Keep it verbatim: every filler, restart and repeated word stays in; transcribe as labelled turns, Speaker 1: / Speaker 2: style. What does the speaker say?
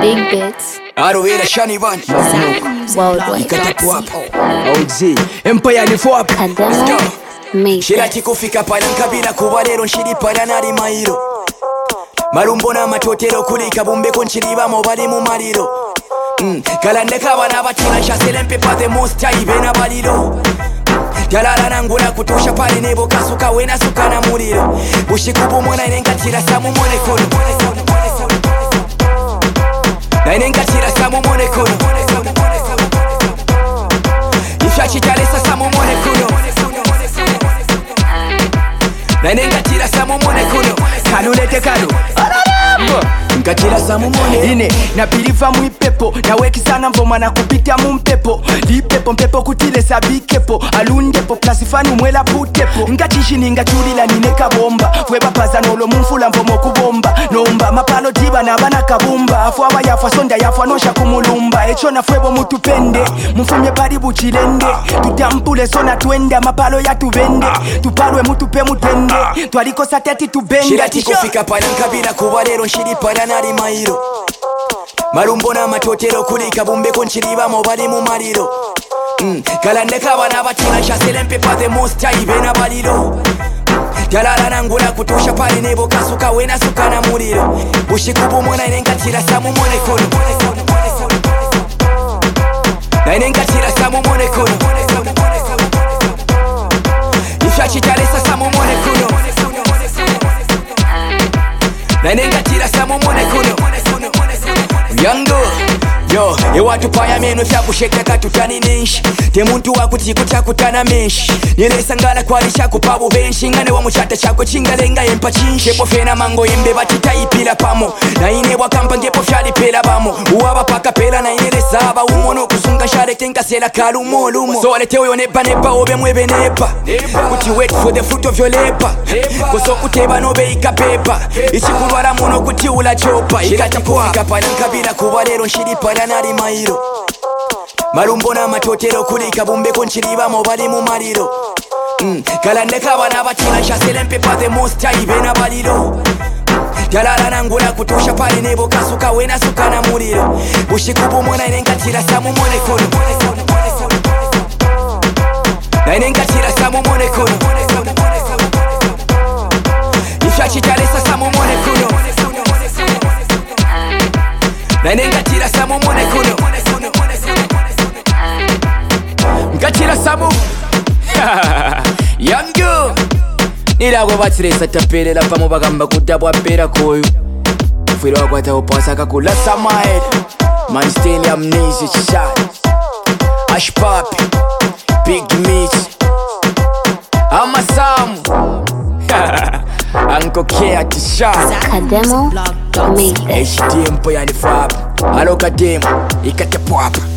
Speaker 1: Big bits.
Speaker 2: Arovera Shani Van
Speaker 1: Worldwide.
Speaker 2: Ikatapu hapa O G Empire ni fo hapa
Speaker 1: Kademo Made.
Speaker 2: Shirati kufika pala nkabira kuba lero nshiri pala nari mairo Marumbo na matotero kuri kabumbe ko nshiribamo bari mu mariro mm. Kalande kabana batina shasele mpepa the most time bena baliro Jalala nangula kutusha pali nebo kasuka wena suka na muriro Bushikubu mwana inengatira samu mwone kono Na inengatira samu mwone kono Ifyachi talesa samu mwone kono Na inengatira samu mwone kono Kanulete kanu Nkatira samu mwone
Speaker 3: Ine na piliva mwipepo na weki sana mvoma na kupita mumpepo Lipepo mpepo kutile sabikepo Alundepo plasifani mwela putepo Nkachishini ngachulila nineka bomba Weba paza nolo mumfula mvomo kubomba Nomba mapalo tiba na bana kabumba Afu awa yafa sonda yafa nosha kumulumba Echo na fwebo mutupende Mfumye baribu chilende Tutampule sona tuende Mapalo ya tuvende Tupalwe mutupe mutende Tualiko sateti tubende
Speaker 2: Shirati kufika pala nkabira kuba lero nshiri pala nari mairo Marumbo na matotero kuri kabumbe ko nshiribamo bari mu mariro mm. Kalande kabana batina shasele mpepa the most time bena baliro Jalala nangula kutusha pali nebo kasuka wena suka na muriro Bushikubu mwana inengatira samu mwone kono Na inengatira samu mwone kono Ifyachi talesa samu mwone kono Na inengatira samu mwone kono Yango Yo, ewatu paya menu fya kushekeka tutani ninshi Temuntu wakuti kutakutana menshi Nilesa ngala kwalisha kupabu benshi Ngane wa muchata chako chingalenga yempa chinshi Epo fena mango yembe batita ipila pamo Na ine wakampa ngepo fyali pela bamo Uwaba paka pela na ine lesaba Umono kusunga share kenga sela kalu molumo So wale tewe yonepa nepa obe mwebe nepa Kuti wait for the fruit of your labor Koso kuteba nobe ikapepa Ichikulwara mono kuti ula chopa Ikatapuwa Kapala nkabila kuba lero nshiri pala nari mairo Marumbo na matotero kuri kabumbe ko nshiribamo bari mu mariro mm. Kalande kabana batina shasele mpepa the most time bena baliro Jalala nangula kutusha pali nebo kasuka wena suka na muriro Bushikubu mwana inengatira samu mwone kono Na inengatira samu mwone kono Ifyachi talesa samu mwone kono Na inengatira samu mwone kono Nkatira samu Yango Nilagwe batiresa taperela pamo bagamba kutabwa pera koyo Fwiro wakwata upasa kakula samaed Man still amnesia shot Ash Papi Big Meat Ama Samu Uncle K at the shot
Speaker 1: Kademo Made.
Speaker 2: H D Empire ni fab Alo Kademo Ikatapu hapa